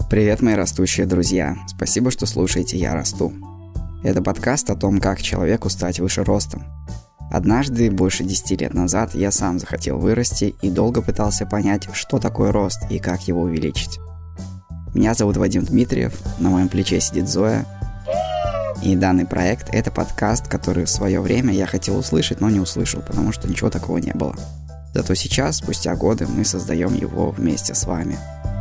Привет, мои растущие друзья! Спасибо, что слушаете «Я расту». Это подкаст о том, как человеку стать выше ростом. Однажды, больше 10 лет назад, я сам захотел вырасти и долго пытался понять, что такое рост и как его увеличить. Меня зовут Вадим Дмитриев, на моем плече сидит Зоя. И данный проект – это подкаст, который в свое время я хотел услышать, но не услышал, потому что ничего такого не было. Зато сейчас, спустя годы, мы создаем его вместе с вами.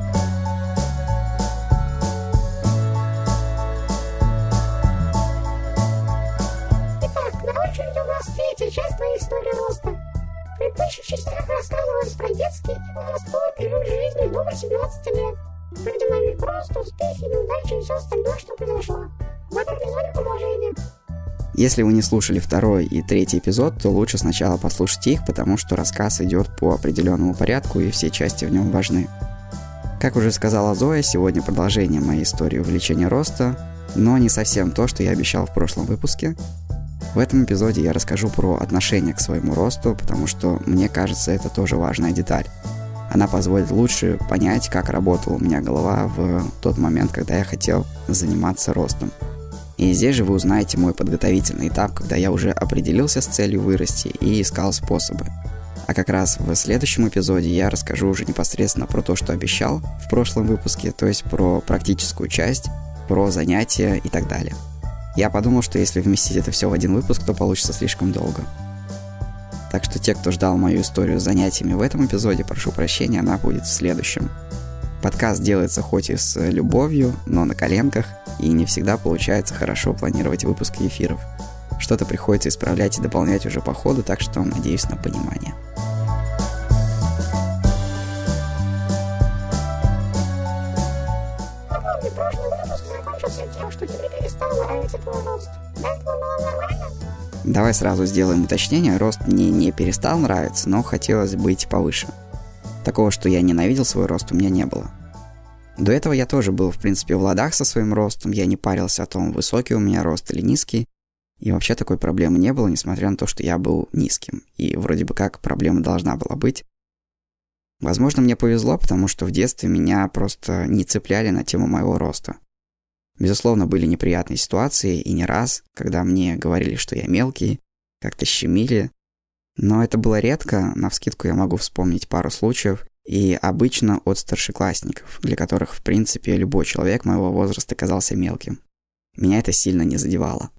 Третья часть твоей истории роста. В предыдущих частях рассказывалось про детский и подростковый период жизни до 18 лет. Про динамику роста, успехи, неудачи и все остальное, что произошло. В этом эпизоде продолжение. Если вы не слушали второй и третий эпизод, то лучше сначала послушайте их, потому что рассказ идет по определенному порядку и все части в нем важны. Как уже сказала Зоя, сегодня продолжение моей истории увеличения роста, но не совсем то, что я обещал в прошлом выпуске. В этом эпизоде я расскажу про отношение к своему росту, потому что, мне кажется, это тоже важная деталь. Она позволит лучше понять, как работала у меня голова в тот момент, когда я хотел заниматься ростом. И здесь же вы узнаете мой подготовительный этап, когда я уже определился с целью вырасти и искал способы. А как раз в следующем эпизоде я расскажу уже непосредственно про то, что обещал в прошлом выпуске, то есть про практическую часть, про занятия и так далее. Я подумал, что если вместить это все в один выпуск, то получится слишком долго. Так что те, кто ждал мою историю с занятиями в этом эпизоде, прошу прощения, она будет в следующем. Подкаст делается хоть и с любовью, но на коленках, и не всегда получается хорошо планировать выпуски эфиров. Что-то приходится исправлять и дополнять уже по ходу, так что надеюсь на понимание. Напомню, прошлый выпуск закончился тем, что тебе перестал нравиться твой рост. До этого было нормально? Давай сразу сделаем уточнение. Рост мне не перестал нравиться, но хотелось быть повыше. Такого, что я ненавидел свой рост, у меня не было. До этого я тоже был, в принципе, в ладах со своим ростом. Я не парился о том, высокий у меня рост или низкий. И вообще такой проблемы не было, несмотря на то, что я был низким. И вроде бы как проблема должна была быть. Возможно, мне повезло, потому что в детстве меня просто не цепляли на тему моего роста. Безусловно, были неприятные ситуации, и не раз, когда мне говорили, что я мелкий, как-то щемили. Но это было редко, навскидку я могу вспомнить пару случаев, и обычно от старшеклассников, для которых, в принципе, любой человек моего возраста казался мелким. Меня это сильно не задевало.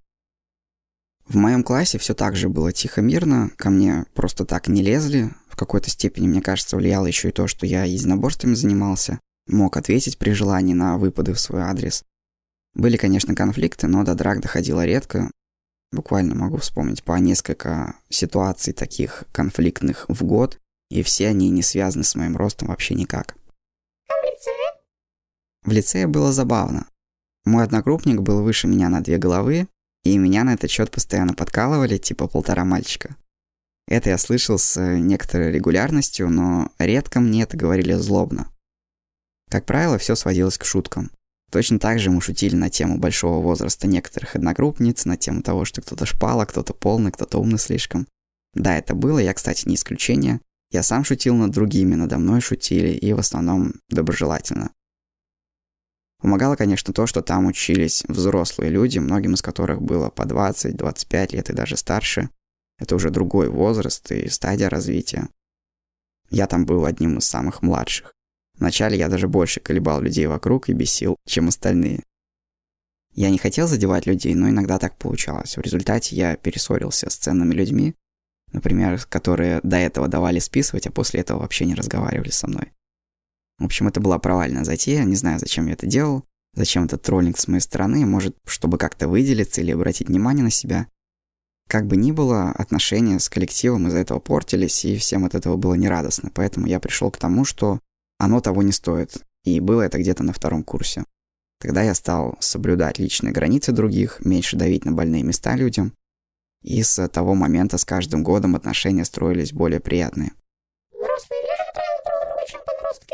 В моем классе все так же было тихо-мирно, ко мне просто так не лезли. В какой-то степени, мне кажется, влияло еще и то, что я единоборствами занимался, мог ответить при желании на выпады в свой адрес. Были, конечно, конфликты, но до драк доходило редко. Буквально могу вспомнить по несколько ситуаций таких конфликтных в год, и все они не связаны с моим ростом вообще никак. А в лицее? В лицее было забавно. Мой одногруппник был выше меня на 2 головы, и меня на этот счет постоянно подкалывали, типа 1,5 мальчика. Это я слышал с некоторой регулярностью, но редко мне это говорили злобно. Как правило, все сводилось к шуткам. Точно так же мы шутили на тему большого возраста некоторых одногруппниц, на тему того, что кто-то шпала, кто-то полный, кто-то умный слишком. Да, это было, я, кстати, не исключение. Я сам шутил над другими, надо мной шутили, и в основном доброжелательно. Помогало, конечно, то, что там учились взрослые люди, многим из которых было по 20-25 лет и даже старше. Это уже другой возраст и стадия развития. Я там был одним из самых младших. Вначале я даже больше колебал людей вокруг и бесил, чем остальные. Я не хотел задевать людей, но иногда так получалось. В результате я перессорился с ценными людьми, например, которые до этого давали списывать, а после этого вообще не разговаривали со мной. В общем, это была провальная затея, не знаю, зачем я это делал, зачем этот троллинг с моей стороны, может, чтобы как-то выделиться или обратить внимание на себя. Как бы ни было, отношения с коллективом из-за этого портились, и всем от этого было нерадостно, поэтому я пришел к тому, что оно того не стоит, и было это где-то на 2 курсе. Тогда я стал соблюдать личные границы других, меньше давить на больные места людям, и с того момента с каждым годом отношения строились более приятные. Взрослые реже травят друг друга, чем подростки?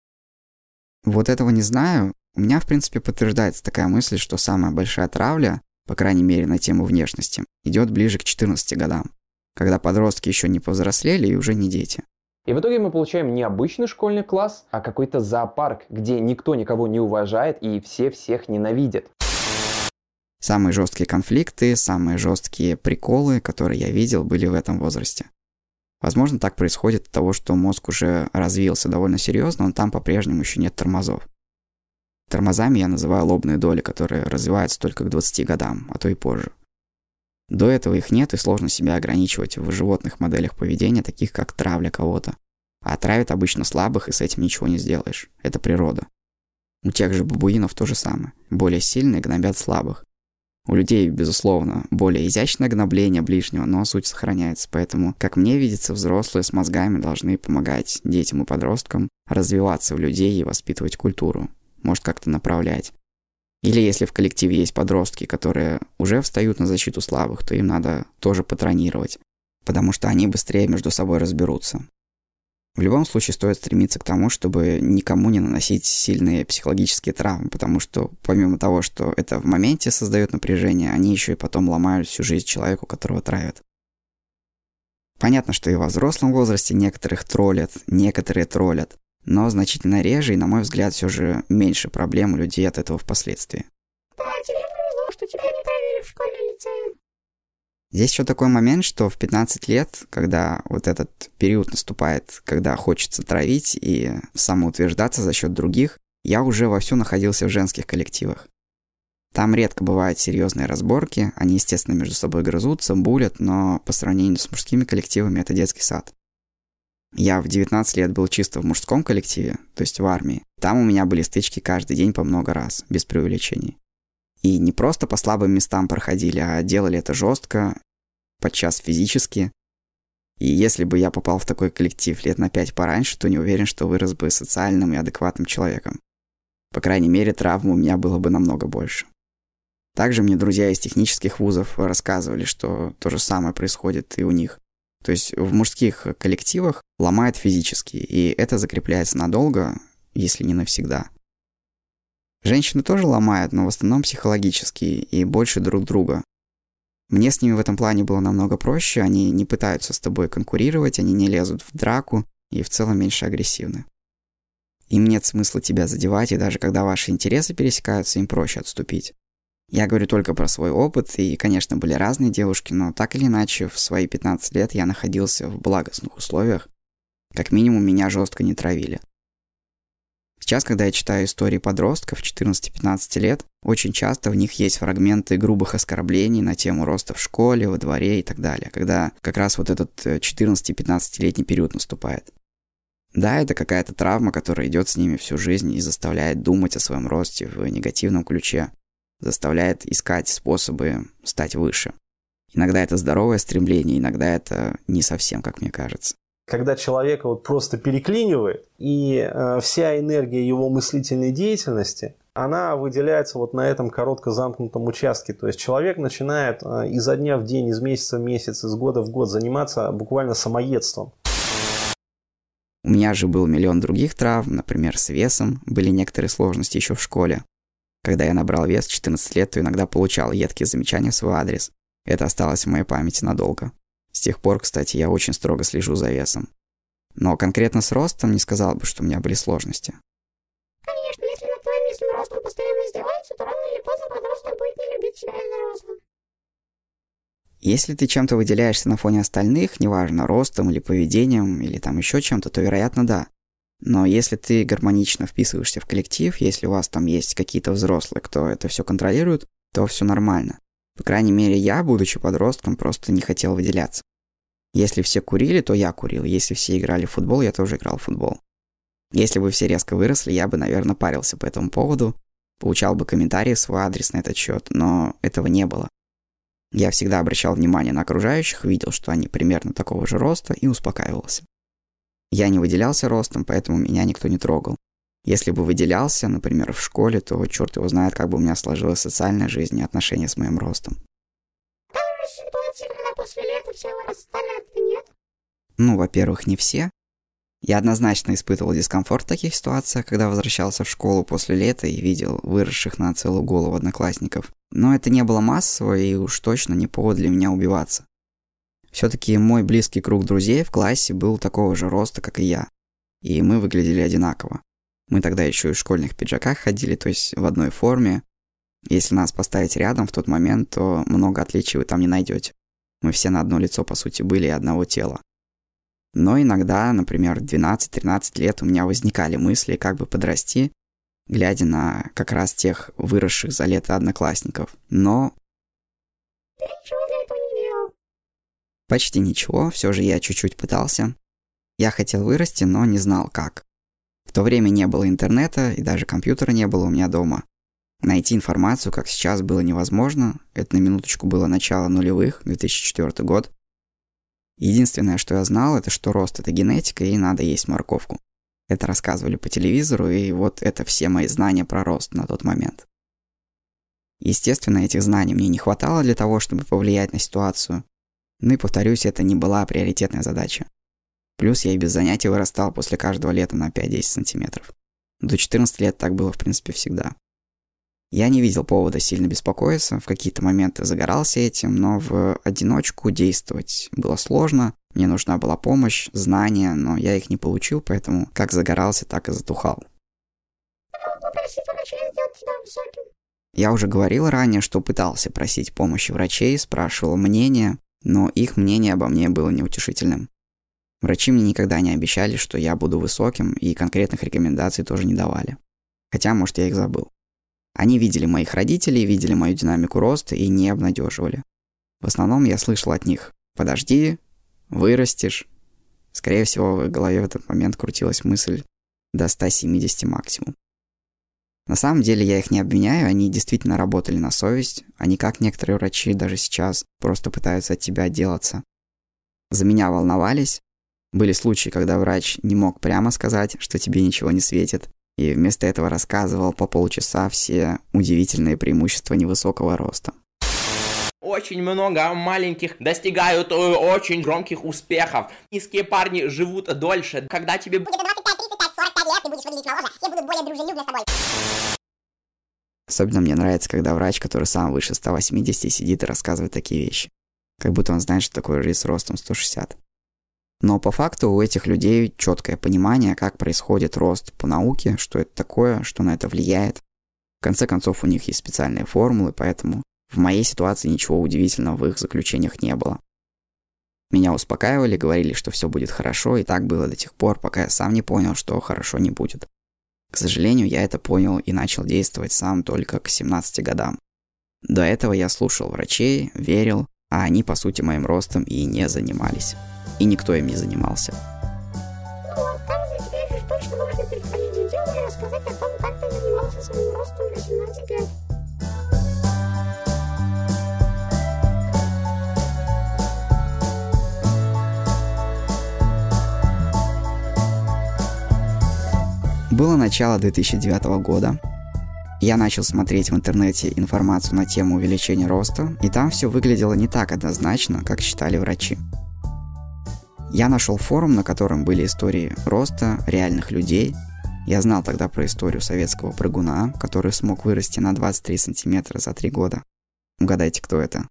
Вот этого не знаю. У меня, в принципе, подтверждается такая мысль, что самая большая травля, по крайней мере на тему внешности, идет ближе к 14 годам, когда подростки еще не повзрослели и уже не дети. И в итоге мы получаем не обычный школьный класс, а какой-то зоопарк, где никто никого не уважает и все всех ненавидят. Самые жесткие конфликты, самые жесткие приколы, которые я видел, были в этом возрасте. Возможно, так происходит от того, что мозг уже развился довольно серьезно, но там по-прежнему еще нет тормозов. Тормозами я называю лобные доли, которые развиваются только к 20 годам, а то и позже. До этого их нет, и сложно себя ограничивать в животных моделях поведения, таких как травля кого-то. А травят обычно слабых, и с этим ничего не сделаешь. Это природа. У тех же бабуинов то же самое. Более сильные гнобят слабых. У людей, безусловно, более изящное гнобление ближнего, но суть сохраняется. Поэтому, как мне видится, взрослые с мозгами должны помогать детям и подросткам развиваться в людей и воспитывать культуру. Может, как-то направлять. Или если в коллективе есть подростки, которые уже встают на защиту слабых, то им надо тоже патронировать, потому что они быстрее между собой разберутся. В любом случае стоит стремиться к тому, чтобы никому не наносить сильные психологические травмы, потому что помимо того, что это в моменте создает напряжение, они еще и потом ломают всю жизнь человеку, которого травят. Понятно, что и во взрослом возрасте некоторых троллят, некоторые троллят, но значительно реже и, на мой взгляд, все же меньше проблем у людей от этого впоследствии. Да, тебе повезло, что тебя не травили в школе или лицее. Здесь еще такой момент, что в 15 лет, когда вот этот период наступает, когда хочется травить и самоутверждаться за счет других, я уже вовсю находился в женских коллективах. Там редко бывают серьезные разборки, они, естественно, между собой грызутся, булят, но по сравнению с мужскими коллективами это детский сад. Я в 19 лет был чисто в мужском коллективе, то есть в армии. Там у меня были стычки каждый день по много раз, без преувеличений. И не просто по слабым местам проходили, а делали это жестко, подчас физически. И если бы я попал в такой коллектив лет на 5 пораньше, то не уверен, что вырос бы социальным и адекватным человеком. По крайней мере, травм у меня было бы намного больше. Также мне друзья из технических вузов рассказывали, что то же самое происходит и у них. То есть в мужских коллективах ломают физически, и это закрепляется надолго, если не навсегда. Женщины тоже ломают, но в основном психологически и больше друг друга. Мне с ними в этом плане было намного проще, они не пытаются с тобой конкурировать, они не лезут в драку и в целом меньше агрессивны. Им нет смысла тебя задевать, и даже когда ваши интересы пересекаются, им проще отступить. Я говорю только про свой опыт, и, конечно, были разные девушки, но так или иначе, в свои 15 лет я находился в благостных условиях. Как минимум, меня жестко не травили. Сейчас, когда я читаю истории подростков 14-15 лет, очень часто в них есть фрагменты грубых оскорблений на тему роста в школе, во дворе и так далее, когда как раз вот этот 14-15-летний период наступает. Да, это какая-то травма, которая идет с ними всю жизнь и заставляет думать о своем росте в негативном ключе, заставляет искать способы стать выше. Иногда это здоровое стремление, иногда это не совсем, как мне кажется. Когда человека вот просто переклинивает, и вся энергия его мыслительной деятельности, она выделяется вот на этом коротко замкнутом участке. То есть человек начинает изо дня в день, из месяца в месяц, из года в год заниматься буквально самоедством. У меня же был миллион других травм, например, с весом, были некоторые сложности еще в школе. Когда я набрал вес в 14 лет, то иногда получал едкие замечания в свой адрес. Это осталось в моей памяти надолго. С тех пор, кстати, я очень строго слежу за весом. Но конкретно с ростом не сказал бы, что у меня были сложности. Конечно, если над твоим низким ростом постоянно издеваются, то рано или поздно подросток будет не любить себя из-за роста. Если ты чем-то выделяешься на фоне остальных, неважно, ростом или поведением, или там еще чем-то, то, вероятно, да. Но если ты гармонично вписываешься в коллектив, если у вас там есть какие-то взрослые, кто это все контролирует, то все нормально. По крайней мере, я, будучи подростком, просто не хотел выделяться. Если все курили, то я курил. Если все играли в футбол, я тоже играл в футбол. Если бы все резко выросли, я бы, наверное, парился по этому поводу, получал бы комментарии в свой адрес на этот счет, но этого не было. Я всегда обращал внимание на окружающих, видел, что они примерно такого же роста, и успокаивался. Я не выделялся ростом, поэтому меня никто не трогал. Если бы выделялся, например, в школе, то черт его знает, как бы у меня сложилась социальная жизнь и отношения с моим ростом. Там же ситуация, когда после лета все вырастали, а ты нет. Ну, во-первых, не все. Я однозначно испытывал дискомфорт в таких ситуациях, когда возвращался в школу после лета и видел выросших на целую голову одноклассников. Но это не было массово и уж точно не повод для меня убиваться. Все-таки мой близкий круг друзей в классе был такого же роста, как и я. И мы выглядели одинаково. Мы тогда еще и в школьных пиджаках ходили, то есть в одной форме. Если нас поставить рядом в тот момент, то много отличий вы там не найдете. Мы все на одно лицо, по сути, были и одного тела. Но иногда, например, в 12-13 лет у меня возникали мысли, как бы подрасти, глядя на как раз тех выросших за лето одноклассников. Но... Ты ничего для этого не делал. Почти ничего, все же я чуть-чуть пытался. Я хотел вырасти, но не знал как. В то время не было интернета, и даже компьютера не было у меня дома. Найти информацию, как сейчас, было невозможно. Это на минуточку было начало нулевых, 2004 год. Единственное, что я знал, это что рост – это генетика, и надо есть морковку. Это рассказывали по телевизору, и вот это все мои знания про рост на тот момент. Естественно, этих знаний мне не хватало для того, чтобы повлиять на ситуацию. Ну и, повторюсь, это не была приоритетная задача. Плюс я и без занятий вырастал после каждого лета на 5-10 сантиметров. До 14 лет так было, в принципе, всегда. Я не видел повода сильно беспокоиться, в какие-то моменты загорался этим, но в одиночку действовать было сложно, мне нужна была помощь, знания, но я их не получил, поэтому как загорался, так и затухал. Я уже говорил ранее, что пытался просить помощи врачей, спрашивал мнение, но их мнение обо мне было неутешительным. Врачи мне никогда не обещали, что я буду высоким, и конкретных рекомендаций тоже не давали. Хотя, может, я их забыл. Они видели моих родителей, видели мою динамику роста и не обнадеживали. В основном я слышал от них: подожди, вырастешь. Скорее всего, в голове в этот момент крутилась мысль до 170 максимум. На самом деле я их не обвиняю, они действительно работали на совесть, а не как некоторые врачи даже сейчас просто пытаются от тебя отделаться. За меня волновались. Были случаи, когда врач не мог прямо сказать, что тебе ничего не светит, и вместо этого рассказывал по полчаса все удивительные преимущества невысокого роста. Очень много маленьких достигают очень громких успехов. Низкие парни живут дольше. Когда тебе будет 25, 35, 45 лет, ты будешь выглядеть моложе, все будут более дружелюбны с тобой. Особенно мне нравится, когда врач, который сам выше 180, сидит и рассказывает такие вещи. Как будто он знает, что такое жизнь с ростом 160. Но по факту у этих людей четкое понимание, как происходит рост по науке, что это такое, что на это влияет. В конце концов, у них есть специальные формулы, поэтому в моей ситуации ничего удивительного в их заключениях не было. Меня успокаивали, говорили, что все будет хорошо, и так было до тех пор, пока я сам не понял, что хорошо не будет. К сожалению, я это понял и начал действовать сам только к 17 годам. До этого я слушал врачей, верил, а они, по сути, моим ростом и не занимались. И никто им не занимался. Ну вот, там же теперь же точно можно переходить к делу и рассказать о том, как ты занимался своим ростом до 17 лет. Было начало 2009 года. Я начал смотреть в интернете информацию на тему увеличения роста, и там все выглядело не так однозначно, как считали врачи. Я нашел форум, на котором были истории роста реальных людей. Я знал тогда про историю советского прыгуна, который смог вырасти на 23 сантиметра за 3 года. Угадайте, кто это?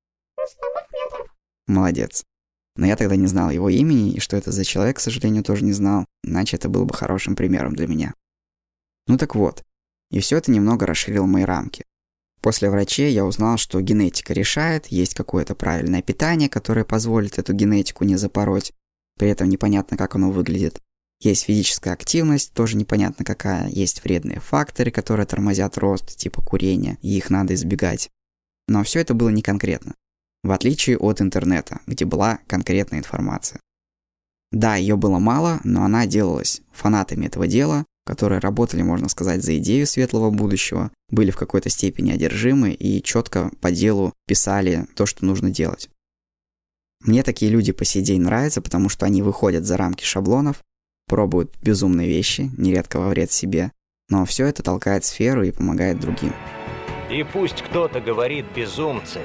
Молодец. Но я тогда не знал его имени, и что это за человек, к сожалению, тоже не знал, иначе это был бы хорошим примером для меня. Ну так вот, и все это немного расширило мои рамки. После врачей я узнал, что генетика решает, есть какое-то правильное питание, которое позволит эту генетику не запороть, при этом непонятно, как оно выглядит. Есть физическая активность, тоже непонятно какая, есть вредные факторы, которые тормозят рост, типа курения, и их надо избегать. Но все это было не конкретно, в отличие от интернета, где была конкретная информация. Да, ее было мало, но она делалась фанатами этого дела, которые работали, можно сказать, за идею светлого будущего, были в какой-то степени одержимы и четко по делу писали то, что нужно делать. Мне такие люди по сей день нравятся, потому что они выходят за рамки шаблонов, пробуют безумные вещи, нередко во вред себе, но все это толкает сферу и помогает другим. И пусть кто-то говорит безумцы,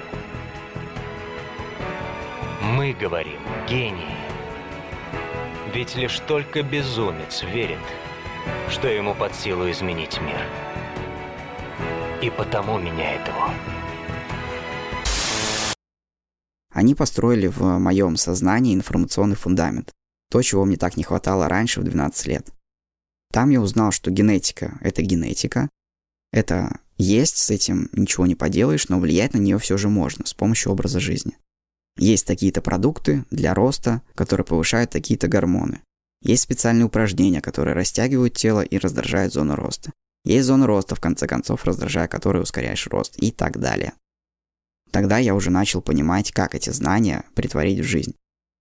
мы говорим гении. Ведь лишь только безумец верит, что ему под силу изменить мир. И потому меняет его. Они построили в моем сознании информационный фундамент. То, чего мне так не хватало раньше в 12 лет. Там я узнал, что генетика – это генетика. Это есть, с этим ничего не поделаешь, но влиять на нее все же можно с помощью образа жизни. Есть такие-то продукты для роста, которые повышают такие-то гормоны. Есть специальные упражнения, которые растягивают тело и раздражают зону роста. Есть зона роста, в конце концов, раздражая которую ускоряешь рост и так далее. Тогда я уже начал понимать, как эти знания претворить в жизнь.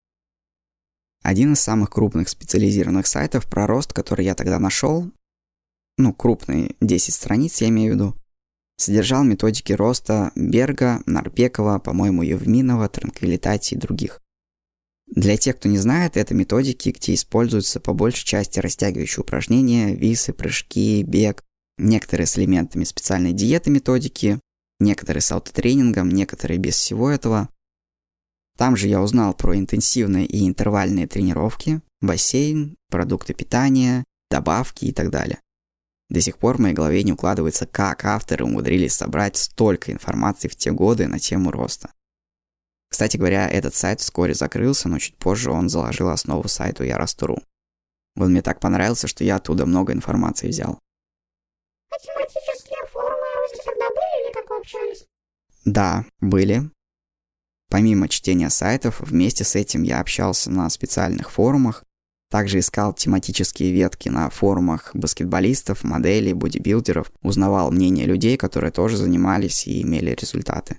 Один из самых крупных специализированных сайтов про рост, который я тогда нашел, крупные 10 страниц я имею в виду, содержал методики роста Берга, Нарбекова, по-моему, Евминова, Транквилитати и других. Для тех, кто не знает, это методики, где используются по большей части растягивающие упражнения, висы, прыжки, бег, некоторые с элементами специальной диеты методики, некоторые с аутотренингом, некоторые без всего этого. Там же я узнал про интенсивные и интервальные тренировки, бассейн, продукты питания, добавки и так далее. До сих пор в моей голове не укладывается, как авторы умудрились собрать столько информации в те годы на тему роста. Кстати говоря, этот сайт вскоре закрылся, но чуть позже он заложил основу сайту Я.Расту.ру. Он мне так понравился, что я оттуда много информации взял. А тематические форумы вы тогда были или как вы общались? Да, были. Помимо чтения сайтов, вместе с этим я общался на специальных форумах, также искал тематические ветки на форумах баскетболистов, моделей, бодибилдеров, узнавал мнения людей, которые тоже занимались и имели результаты.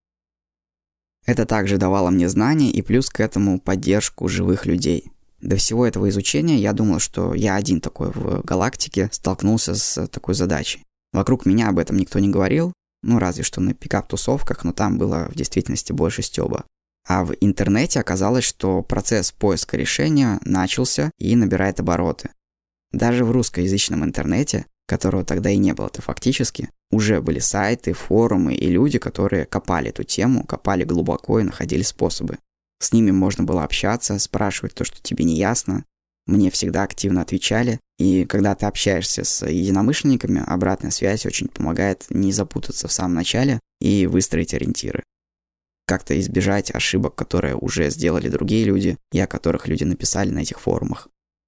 Это также давало мне знания и плюс к этому поддержку живых людей. До всего этого изучения я думал, что я один такой в галактике столкнулся с такой задачей. Вокруг меня об этом никто не говорил, разве что на пикап-тусовках, но там было в действительности больше стёба. А в интернете оказалось, что процесс поиска решения начался и набирает обороты. Даже в русскоязычном интернете, которого тогда и не было-то фактически, уже были сайты, форумы и люди, которые копали эту тему, копали глубоко и находили способы. С ними можно было общаться, спрашивать то, что тебе не ясно. Мне всегда активно отвечали, и когда ты общаешься с единомышленниками, обратная связь очень помогает не запутаться в самом начале и выстроить ориентиры. Как-то избежать ошибок, которые уже сделали другие люди, и о которых люди написали на этих форумах.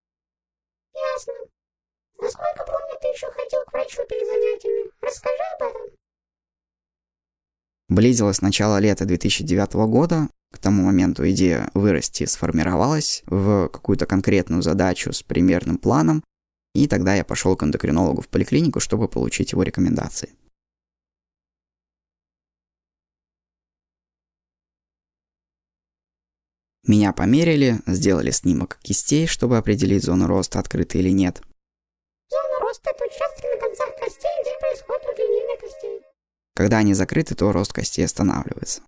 Ясно. Насколько помню, ты еще ходил к врачу перед занятиями. Расскажи об этом. Близилось начало лета 2009 года. К тому моменту идея вырасти сформировалась в какую-то конкретную задачу с примерным планом, и тогда я пошел к эндокринологу в поликлинику, чтобы получить его рекомендации. Меня померили, сделали снимок кистей, чтобы определить зону роста, открыта или нет. Зона роста – это участок на концах костей, где происходит удлинение костей. Когда они закрыты, то рост костей останавливается.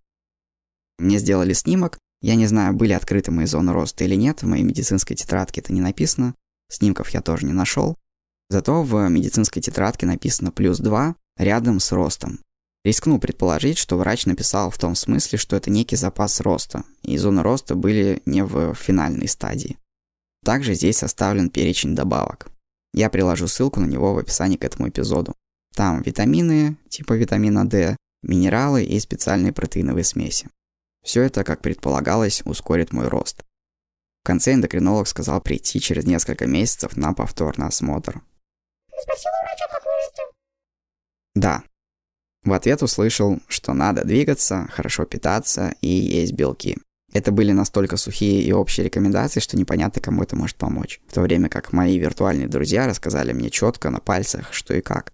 Мне сделали снимок, я не знаю, были открыты мои зоны роста или нет, в моей медицинской тетрадке это не написано, снимков я тоже не нашел. Зато в медицинской тетрадке написано +2 рядом с ростом. Рискну предположить, что врач написал в том смысле, что это некий запас роста, и зоны роста были не в финальной стадии. Также здесь составлен перечень добавок. Я приложу ссылку на него в описании к этому эпизоду. Там витамины, типа витамина D, минералы и специальные протеиновые смеси. Все это, как предполагалось, ускорит мой рост. В конце эндокринолог сказал прийти через несколько месяцев на повторный осмотр. Ты спросил у врача, как вырасти? Да. В ответ услышал, что надо двигаться, хорошо питаться и есть белки. Это были настолько сухие и общие рекомендации, что непонятно, кому это может помочь. В то время как мои виртуальные друзья рассказали мне четко на пальцах, что и как.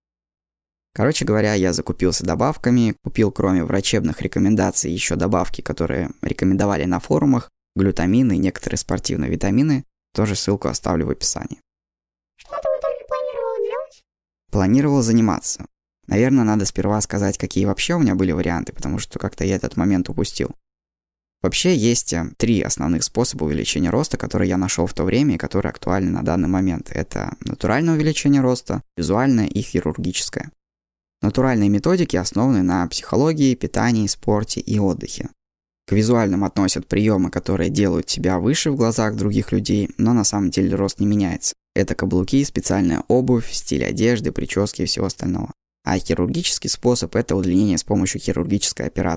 Короче говоря, я закупился добавками, купил кроме врачебных рекомендаций еще добавки, которые рекомендовали на форумах, глютамины и некоторые спортивные витамины, тоже ссылку оставлю в описании. Что ты в итоге планировал делать? Планировал заниматься. Наверное, надо сперва сказать, какие вообще у меня были варианты, потому что как-то я этот момент упустил. Вообще есть 3 основных способа увеличения роста, которые я нашел в то время и которые актуальны на данный момент. Это натуральное увеличение роста, визуальное и хирургическое. Натуральные методики основаны на психологии, питании, спорте и отдыхе. К визуальным относят приемы, которые делают тебя выше в глазах других людей, но на самом деле рост не меняется. Это каблуки, специальная обувь, стиль одежды, прически и всего остального. А хирургический способ – это удлинение с помощью хирургической операции.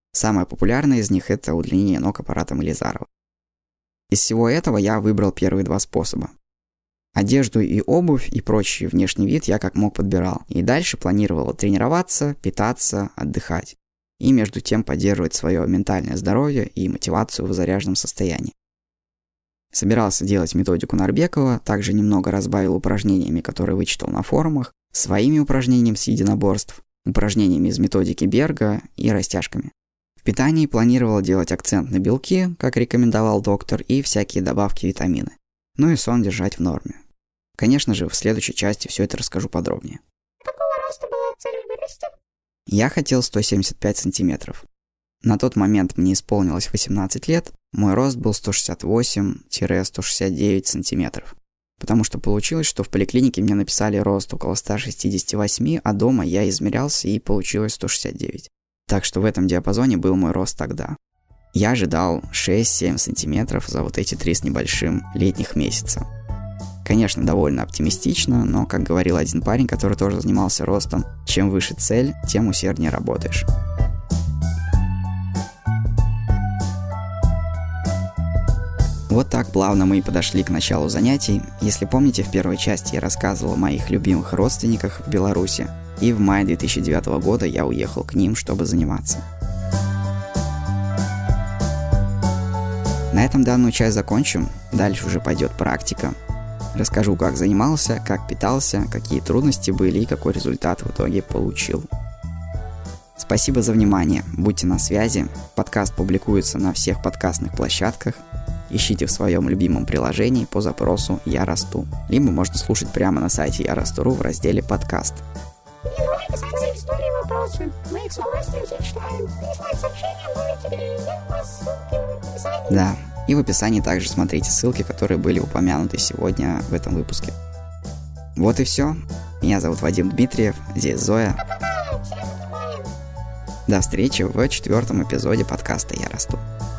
Самое популярное из них – это удлинение ног аппаратом Илизарова. Из всего этого я выбрал первые два способа. Одежду и обувь и прочий внешний вид я как мог подбирал. И дальше планировал тренироваться, питаться, отдыхать. И между тем поддерживать свое ментальное здоровье и мотивацию в заряженном состоянии. Собирался делать методику Нарбекова, также немного разбавил упражнениями, которые вычитал на форумах, своими упражнениями с единоборств, упражнениями из методики Берга и растяжками. В питании планировал делать акцент на белки, как рекомендовал доктор, и всякие добавки витамины. Ну и сон держать в норме. Конечно же, в следующей части все это расскажу подробнее. Какого роста была цель вырасти? Я хотел 175 сантиметров. На тот момент мне исполнилось 18 лет, мой рост был 168-169 сантиметров. Потому что получилось, что в поликлинике мне написали рост около 168, а дома я измерялся и получилось 169. Так что в этом диапазоне был мой рост тогда. Я ожидал 6-7 сантиметров за вот эти 3 с небольшим летних месяца. Конечно, довольно оптимистично, но, как говорил один парень, который тоже занимался ростом, чем выше цель, тем усерднее работаешь. Вот так плавно мы и подошли к началу занятий. Если помните, в первой части я рассказывал о моих любимых родственниках в Беларуси, и в мае 2009 года я уехал к ним, чтобы заниматься. На этом данную часть закончим, дальше уже пойдет практика. Расскажу, как занимался, как питался, какие трудности были и какой результат в итоге получил. Спасибо за внимание, будьте на связи, подкаст публикуется на всех подкастных площадках, ищите в своем любимом приложении по запросу «Я расту», либо можно слушать прямо на сайте «Я расту.ру» в разделе «Подкаст». Не забывайте писать свои истории и вопросы. Мы их с удовольствием все читаем. Прислать сообщения можете перейдя по ссылке в описании. Да, и в описании также смотрите ссылки, которые были упомянуты сегодня в этом выпуске. Вот и все. Меня зовут Вадим Дмитриев, здесь Зоя. Пока-пока, всем внимания. До встречи в 4-м эпизоде подкаста «Я расту».